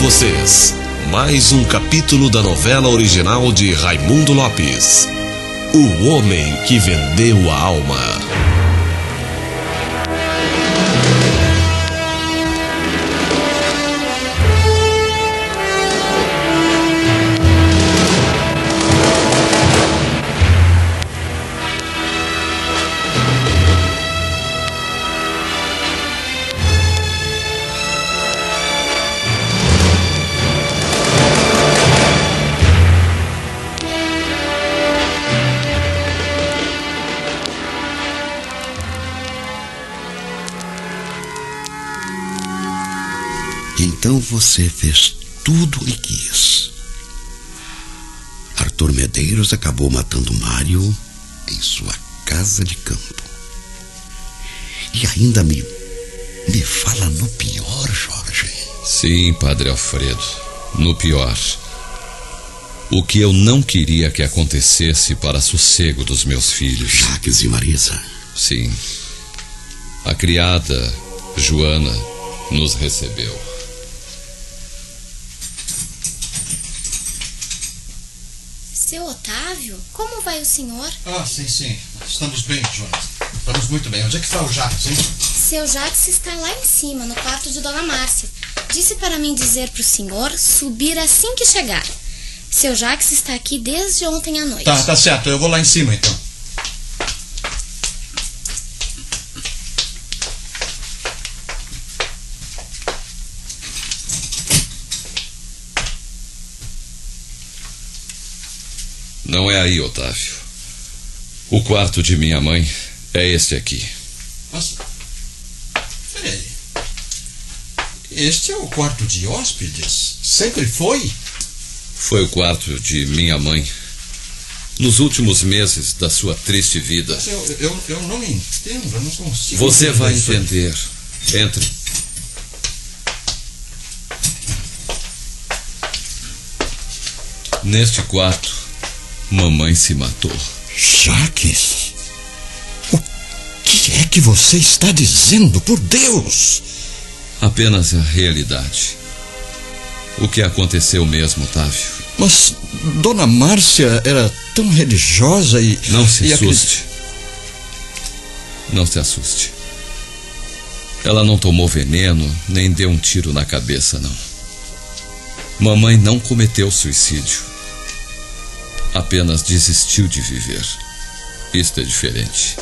vocês mais um capítulo da novela original de Raimundo Lopes, O Homem que Vendeu a Alma. Então você fez tudo o que quis. Arthur Medeiros acabou matando Mário em sua casa de campo. E ainda me fala no pior, Jorge. Sim, Padre Alfredo, no pior. O que eu não queria que acontecesse para sossego dos meus filhos. Jacques e Marisa. Sim. A criada, Joana, nos recebeu. Seu Otávio, como vai o senhor? Sim. Estamos bem, Jonas. Estamos muito bem. Onde é que está o Jacques, hein? Seu Jacques está lá em cima, no quarto de Dona Márcia. Disse para mim dizer pro senhor subir assim que chegar. Seu Jacques está aqui desde ontem à noite. Tá certo. Eu vou lá em cima, então. Não é aí, Otávio. O quarto de minha mãe é este aqui. Mas, peraí. Este é o quarto de hóspedes? Sempre foi? Foi o quarto de minha mãe nos últimos meses da sua triste vida. Mas eu não entendo, eu não consigo. Você vai entender. Entre. Neste quarto, mamãe se matou. Jacques, o que é que você está dizendo, por Deus? Apenas a realidade. O que aconteceu mesmo, Otávio. Mas Dona Márcia era tão religiosa e... Não se assuste. Não se assuste. Ela não tomou veneno, nem deu um tiro na cabeça, não. Mamãe não cometeu suicídio. Apenas desistiu de viver. Isto é diferente.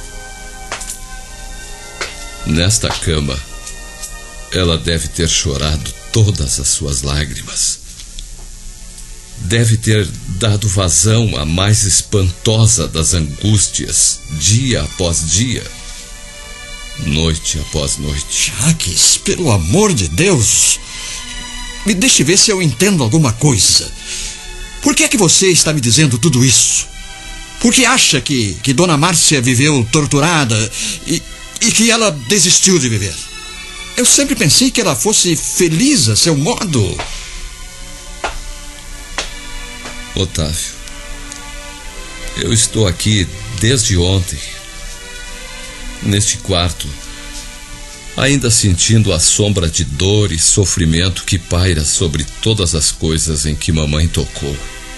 Nesta cama, ela deve ter chorado todas as suas lágrimas. Deve ter dado vazão à mais espantosa das angústias, dia após dia, noite após noite. Jacques, pelo amor de Deus, me deixe ver se eu entendo alguma coisa. Por que é que você está me dizendo tudo isso? Por que acha que Dona Márcia viveu torturada e que ela desistiu de viver? Eu sempre pensei que ela fosse feliz a seu modo. Otávio, eu estou aqui desde ontem, neste quarto, ainda sentindo a sombra de dor e sofrimento que paira sobre todas as coisas em que mamãe tocou.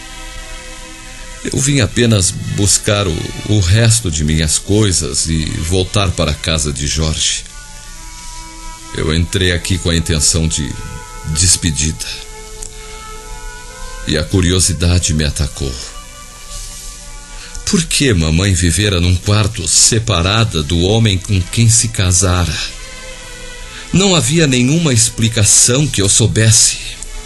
Eu vim apenas buscar o resto de minhas coisas e voltar para a casa de Jorge. Eu entrei aqui com a intenção de despedida. E a curiosidade me atacou. Por que mamãe vivera num quarto separada do homem com quem se casara? Não havia nenhuma explicação que eu soubesse.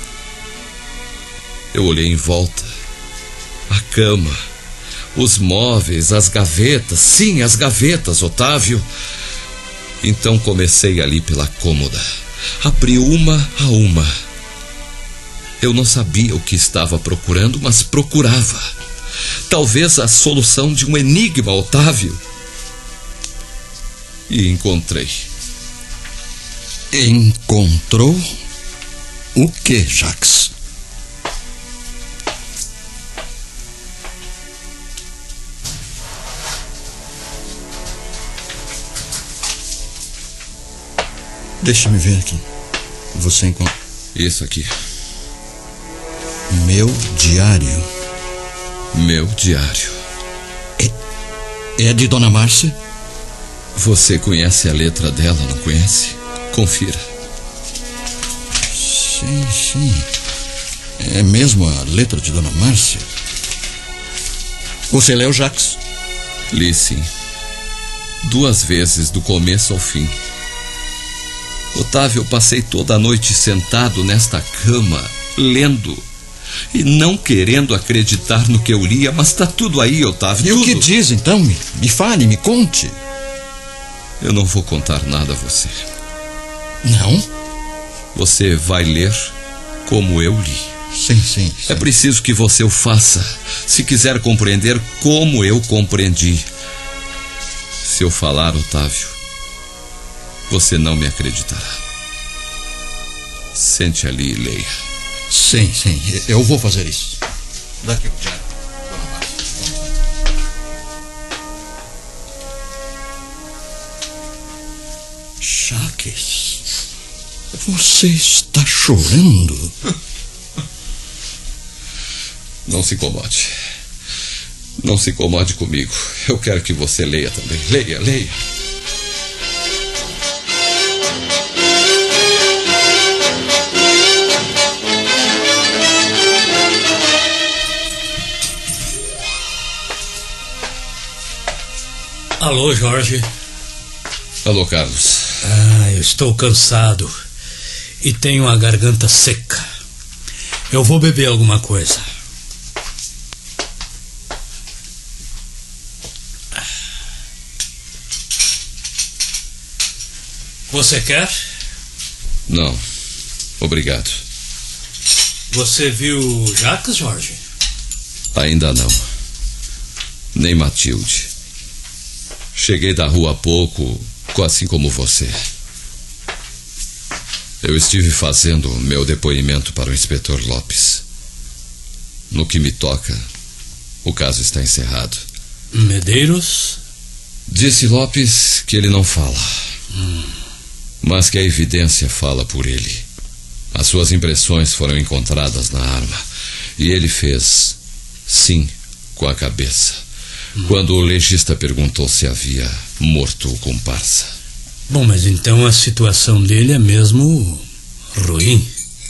Eu olhei em volta. A cama, os móveis, as gavetas. Sim, as gavetas, Otávio. Então comecei ali pela cômoda. Abri uma a uma. Eu não sabia o que estava procurando, mas procurava. Talvez a solução de um enigma, Otávio. E encontrei. Encontrou o que, Jacques? Deixa-me ver aqui. Você encontrou. Isso aqui. Meu diário. Meu diário. É de Dona Márcia? Você conhece a letra dela, não conhece? Confira. Sim. É mesmo a letra de Dona Márcia? Você leu, Jacques? Li, sim. 2 vezes, do começo ao fim. Otávio, eu passei toda a noite sentado nesta cama, lendo, e não querendo acreditar no que eu lia, mas está tudo aí, Otávio. E tudo. O que diz, então? Me fale, me conte. Eu não vou contar nada a você. Não? Você vai ler como eu li. Sim. É preciso que você o faça, se quiser compreender como eu compreendi. Se eu falar, Otávio, você não me acreditará. Sente ali e leia. Sim, eu vou fazer isso. Daqui o diário, Dona Márcia. Jacques, você está chorando? Não se incomode. Não se incomode comigo. Eu quero que você leia também. Leia. Alô, Jorge. Alô, Carlos. Eu estou cansado e tenho a garganta seca. Eu vou beber alguma coisa. Você quer? Não, obrigado. Você viu Jacques, Jorge? Ainda não. Nem Matilde. Cheguei da rua há pouco, assim como você. Eu estive fazendo meu depoimento para o inspetor Lopes. No que me toca, o caso está encerrado. Medeiros? Disse Lopes que ele não fala. Mas que a evidência fala por ele. As suas impressões foram encontradas na arma. E ele fez sim com a cabeça. Quando o legista perguntou se havia morto o comparsa. Bom, mas então a situação dele é mesmo ruim.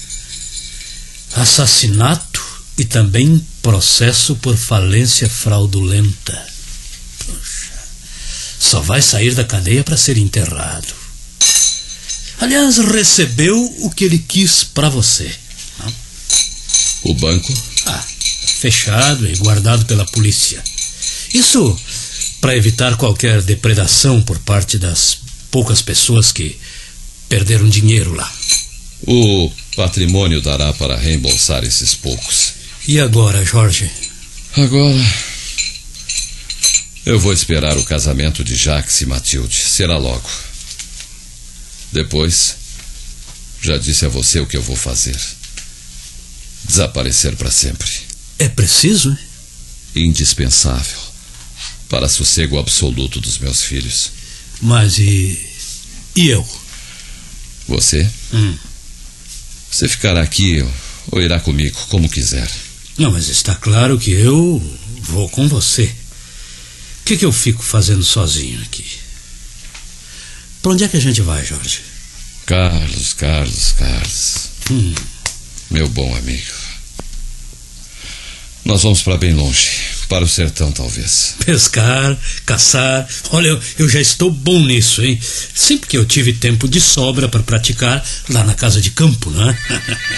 Assassinato e também processo por falência fraudulenta. Poxa, só vai sair da cadeia para ser enterrado. Aliás, recebeu o que ele quis para você. Não? O banco? Fechado e guardado pela polícia. Isso para evitar qualquer depredação por parte das poucas pessoas que perderam dinheiro lá. O patrimônio dará para reembolsar esses poucos. E agora, Jorge? Agora, eu vou esperar o casamento de Jacques e Matilde. Será logo. Depois, já disse a você o que eu vou fazer. Desaparecer para sempre. É preciso, hein? Indispensável para sossego absoluto dos meus filhos. Mas e eu? Você? Você ficará aqui ou irá comigo, como quiser. Não, mas está claro que eu vou com você. O que eu fico fazendo sozinho aqui? Para onde é que a gente vai, Jorge? Carlos. Meu bom amigo. Nós vamos para bem longe. Para o sertão, talvez. Pescar, caçar. Olha, eu já estou bom nisso, hein? Sempre que eu tive tempo de sobra para praticar lá na casa de campo, não é?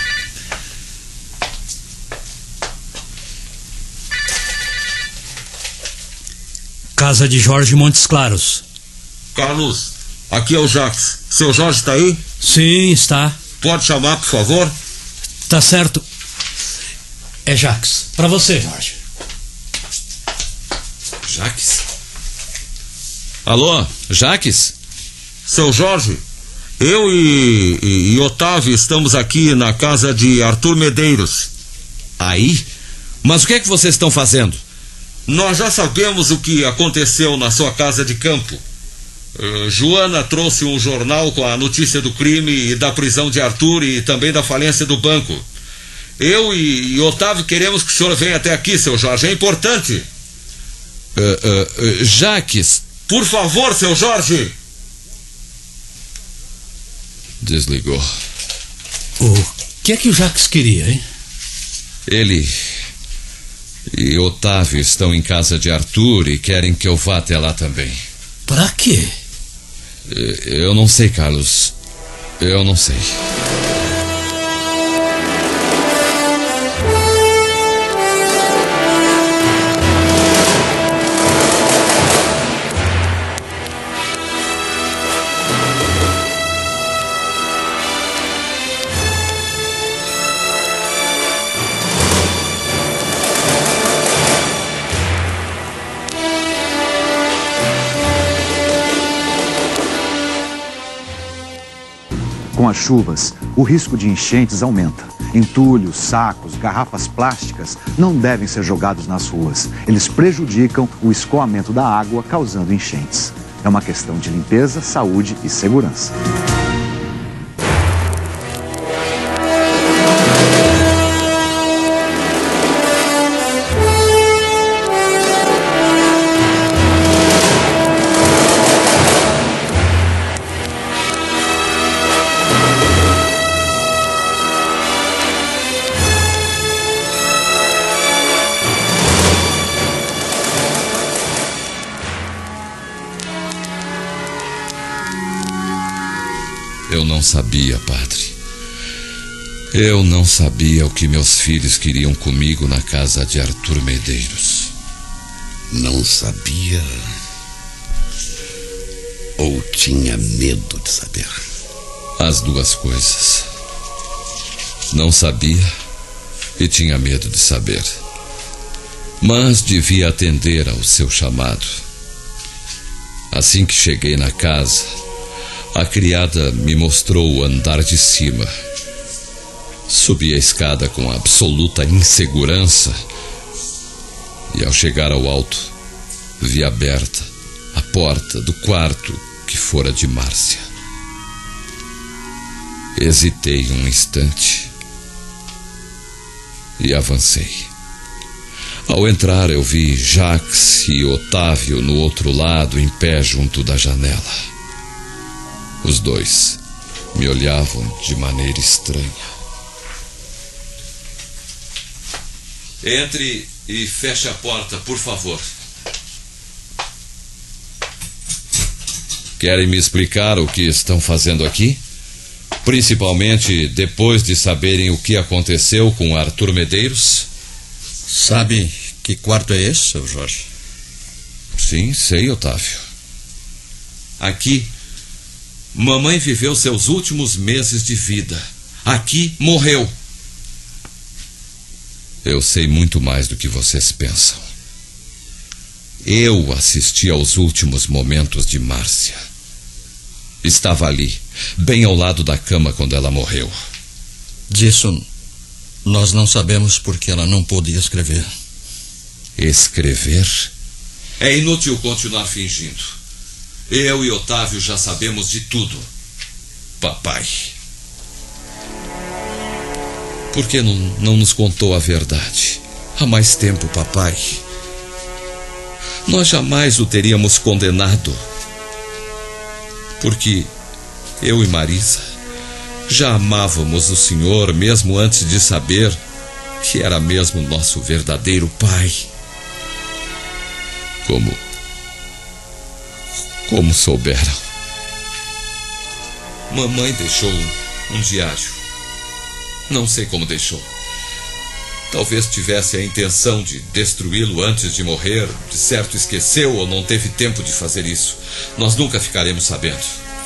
Casa de Jorge Montes Claros. Carlos, aqui é o Jacques. Seu Jorge está aí? Sim, está. Pode chamar, por favor? Tá certo. É Jacques. Para você, Jorge. Jacques? Alô, Jacques? Seu Jorge, eu e Otávio estamos aqui na casa de Arthur Medeiros. Aí? Mas o que é que vocês estão fazendo? Nós já sabemos o que aconteceu na sua casa de campo. Joana trouxe um jornal com a notícia do crime e da prisão de Arthur e também da falência do banco. Eu e Otávio queremos que o senhor venha até aqui, seu Jorge. É importante. Jaques. Por favor, seu Jorge. Desligou. O que é que o Jaques queria, hein? Ele e Otávio estão em casa de Arthur e querem que eu vá até lá também. Pra quê? Eu não sei, Carlos. Eu não sei. Com as chuvas, o risco de enchentes aumenta. Entulhos, sacos, garrafas plásticas não devem ser jogados nas ruas. Eles prejudicam o escoamento da água, causando enchentes. É uma questão de limpeza, saúde e segurança. Eu não sabia, padre. Eu não sabia o que meus filhos queriam comigo na casa de Arthur Medeiros. Não sabia ou tinha medo de saber? As duas coisas. Não sabia e tinha medo de saber. Mas devia atender ao seu chamado. Assim que cheguei na casa, a criada me mostrou o andar de cima. Subi a escada com absoluta insegurança e, ao chegar ao alto, vi aberta a porta do quarto que fora de Márcia. Hesitei um instante e avancei. Ao entrar, eu vi Jaques e Otávio no outro lado, em pé junto da janela. Os dois me olhavam de maneira estranha. Entre e feche a porta, por favor. Querem me explicar o que estão fazendo aqui? Principalmente depois de saberem o que aconteceu com Arthur Medeiros? Sabe que quarto é esse, seu Jorge? Sim, sei, Otávio. Aqui, mamãe viveu seus últimos meses de vida. Aqui morreu. Eu sei muito mais do que vocês pensam. Eu assisti aos últimos momentos de Márcia. Estava ali, bem ao lado da cama quando ela morreu. Disso nós não sabemos porque ela não podia escrever. Escrever? É inútil continuar fingindo. Eu e Otávio já sabemos de tudo. Papai, por que não nos contou a verdade? Há mais tempo, papai. Nós jamais o teríamos condenado. Porque eu e Marisa já amávamos o Senhor mesmo antes de saber que era mesmo nosso verdadeiro pai. Como souberam? Mamãe deixou um diário. Não sei como deixou. Talvez tivesse a intenção de destruí-lo antes de morrer. De certo esqueceu ou não teve tempo de fazer isso. Nós nunca ficaremos sabendo.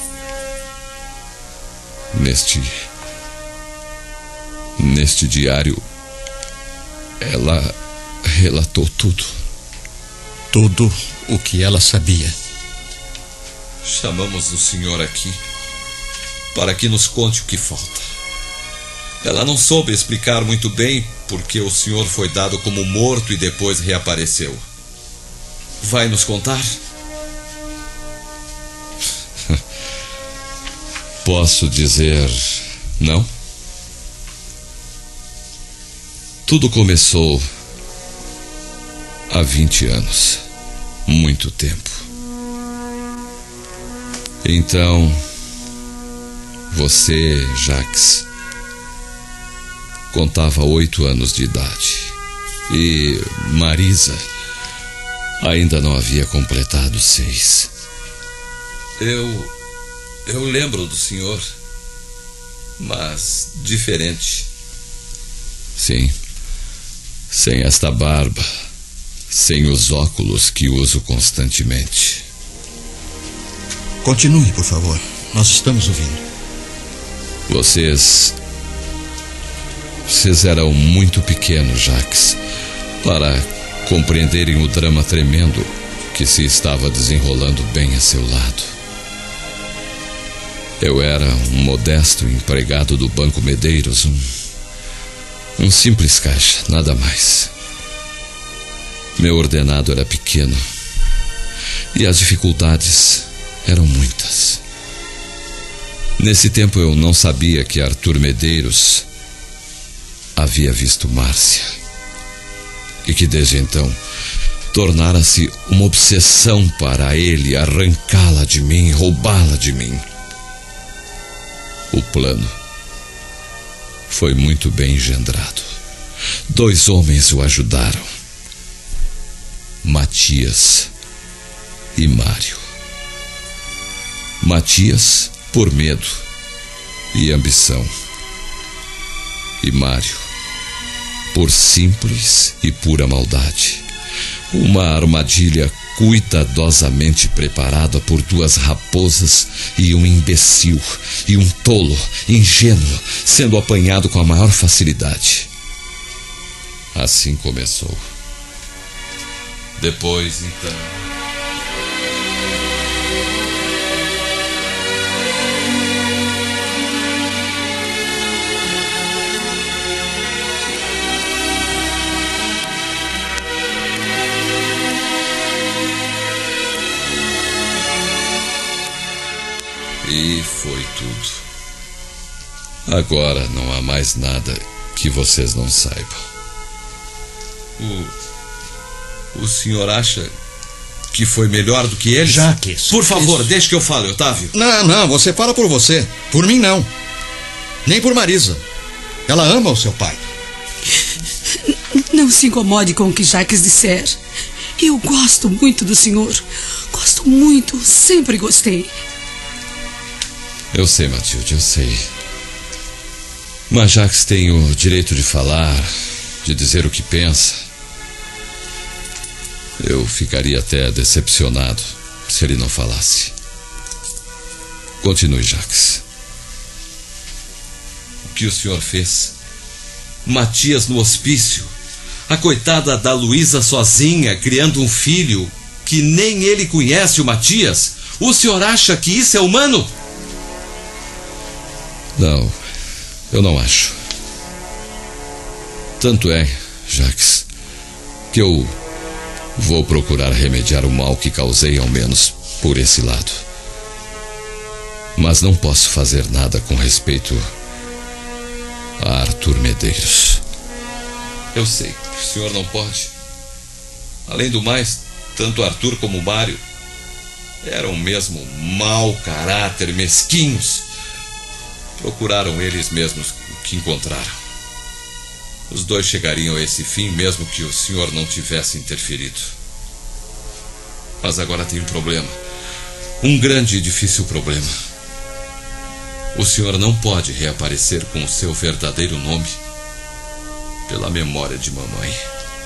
Neste diário, ela relatou tudo. Tudo o que ela sabia. Chamamos o senhor aqui para que nos conte o que falta. Ela não soube explicar muito bem porque o senhor foi dado como morto e depois reapareceu. Vai nos contar? posso dizer não? Tudo começou há 20 anos. Muito tempo. Então, você, Jacques, contava 8 anos de idade. E Marisa ainda não havia completado 6. Eu lembro do senhor, mas diferente. Sim, sem esta barba, sem os óculos que uso constantemente. Continue, por favor. Nós estamos ouvindo. Vocês eram muito pequenos, Jacques, para compreenderem o drama tremendo que se estava desenrolando bem a seu lado. Eu era um modesto empregado do Banco Medeiros, um simples caixa, nada mais. Meu ordenado era pequeno e as dificuldades eram muitas. Nesse tempo eu não sabia que Arthur Medeiros havia visto Márcia e que desde então tornara-se uma obsessão para ele arrancá-la de mim, roubá-la de mim. O plano foi muito bem engendrado. 2 homens o ajudaram: Matias e Mário. Matias por medo e ambição, e Mário por simples e pura maldade. Uma armadilha cuidadosamente preparada por 2 raposas e um imbecil e um tolo, ingênuo, sendo apanhado com a maior facilidade. Assim começou. Depois, então... E foi tudo. Agora não há mais nada que vocês não saibam. O senhor acha que foi melhor do que eles? Jacques. Por favor, deixe que eu fale, Otávio. Não, você fala por você. Por mim, não. Nem por Marisa. Ela ama o seu pai. Não se incomode com o que Jacques disser. Eu gosto muito do senhor. Gosto muito, sempre gostei. Eu sei, Matilde, eu sei. Mas Jacques tem o direito de falar, de dizer o que pensa. Eu ficaria até decepcionado se ele não falasse. Continue, Jacques. O que o senhor fez? Matias no hospício. A coitada da Luísa sozinha, criando um filho que nem ele conhece, o Matias. O senhor acha que isso é humano? Não, eu não acho. Tanto é, Jacques, que eu vou procurar remediar o mal que causei, ao menos por esse lado. Mas não posso fazer nada com respeito a Arthur Medeiros. Eu sei que o senhor não pode. Além do mais, tanto Arthur como Mário eram mesmo mau caráter, mesquinhos. Procuraram eles mesmos o que encontraram. Os 2 chegariam a esse fim mesmo que o senhor não tivesse interferido. Mas agora tem um problema. Um grande e difícil problema. O senhor não pode reaparecer com o seu verdadeiro nome pela memória de mamãe.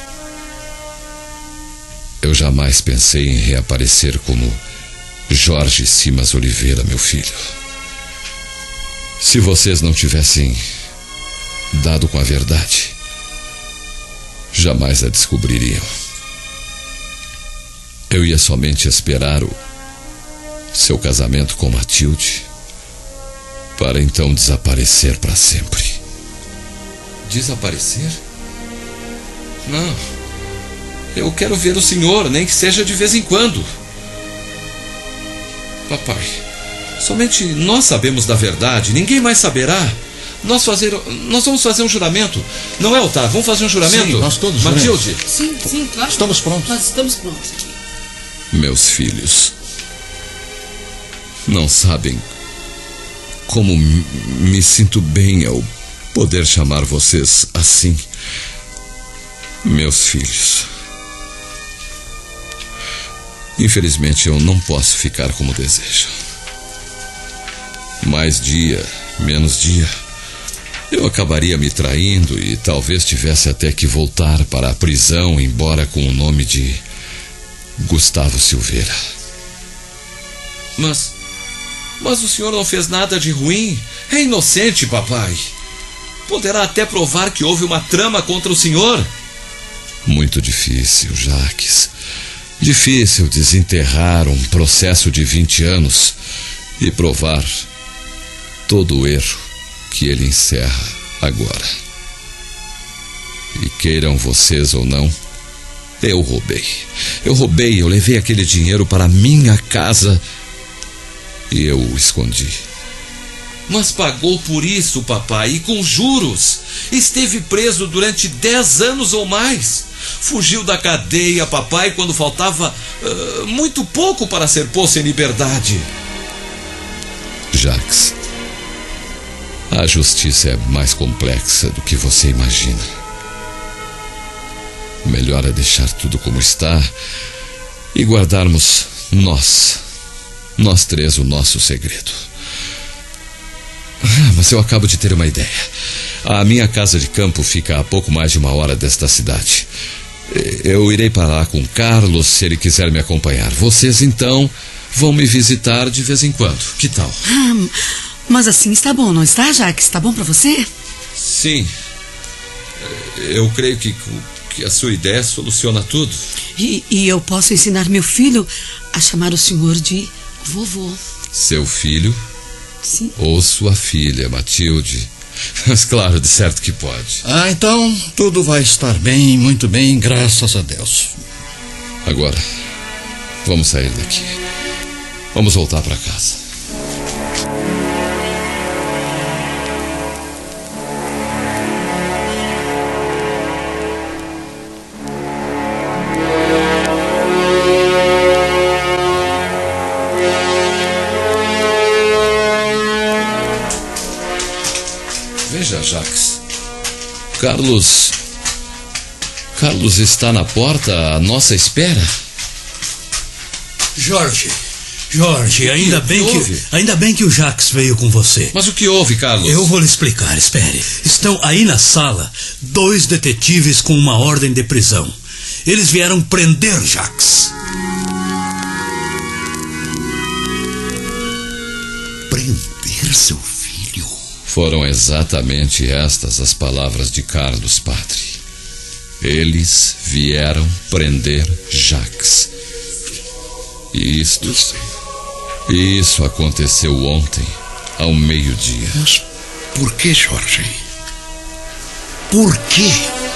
Eu jamais pensei em reaparecer como Jorge Simas Oliveira, meu filho. Se vocês não tivessem dado com a verdade, jamais a descobririam. Eu ia somente esperar o seu casamento com Matilde, para então desaparecer para sempre. Desaparecer? Não. Eu quero ver o senhor, nem que seja de vez em quando. Papai, Somente nós sabemos da verdade, ninguém mais saberá. Nós vamos fazer um juramento. Não é, Otávio? Vamos fazer um juramento? Sim, nós todos. Matilde? Sim, claro. Estamos prontos. Nós estamos prontos. Meus filhos, não sabem como me sinto bem ao poder chamar vocês assim. Meus filhos. Infelizmente eu não posso ficar como desejo. Mais dia, menos dia, eu acabaria me traindo e talvez tivesse até que voltar para a prisão, embora com o nome de Gustavo Silveira. Mas o senhor não fez nada de ruim. É inocente, papai. Poderá até provar que houve uma trama contra o senhor. Muito difícil, Jacques. Difícil desenterrar um processo de 20 anos e provar todo o erro que ele encerra agora. E queiram vocês ou não, eu roubei. Eu levei aquele dinheiro para minha casa e eu o escondi. Mas pagou por isso, papai, e com juros. Esteve preso durante 10 anos ou mais. Fugiu da cadeia, papai, quando faltava muito pouco para ser posto em liberdade. Jacques, a justiça é mais complexa do que você imagina. Melhor é deixar tudo como está e guardarmos nós três, o nosso segredo. Mas eu acabo de ter uma ideia. A minha casa de campo fica a pouco mais de 1 hora desta cidade. Eu irei para lá com Carlos, se ele quiser me acompanhar. Vocês, então, vão me visitar de vez em quando. Que tal? Mas assim está bom, não está, Jacques? Está bom para você? Sim. Eu creio que a sua ideia soluciona tudo. E eu posso ensinar meu filho a chamar o senhor de vovô. Seu filho? Sim. Ou sua filha, Matilde. Mas claro, de certo que pode. Então tudo vai estar bem, muito bem, graças a Deus. Agora, vamos sair daqui. Vamos voltar para casa. Veja, Jacques. Carlos está na porta à nossa espera. Jorge, ainda bem que o Jacques veio com você. Mas o que houve, Carlos? Eu vou lhe explicar, espere. Estão aí na sala 2 detetives com uma ordem de prisão. Eles vieram prender Jacques. Prender seu filho? Foram exatamente estas as palavras de Carlos, padre. Eles vieram prender Jacques. E isso aconteceu ontem, ao meio-dia. Mas por que, Jorge? Por quê?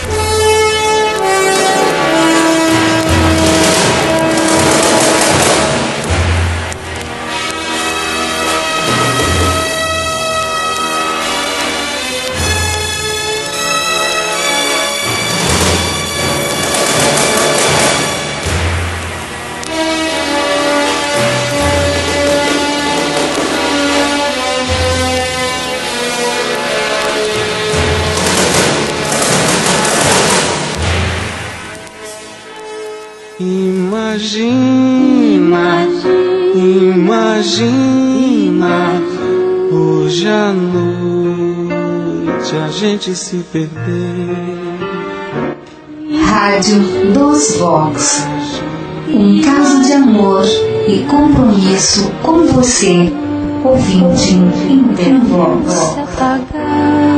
Imagina hoje à noite a gente se perder. Rádio Dos Vox. Um caso de amor e compromisso com você, ouvinte em Vox.